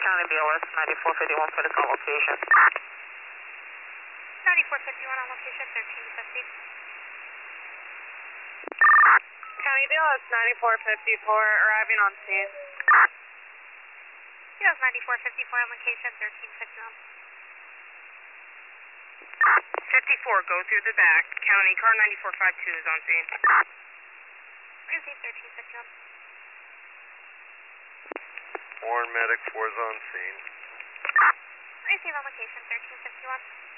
County BLS 9451 for this on location. 9451 on location, 1350. County BLS 9454 arriving on scene. BLS 9454 on location, 1351. 54, go through the back. County car 9452 is on scene. Receive 1351. Warren Medic 4 is on scene. Receive on location, 1351.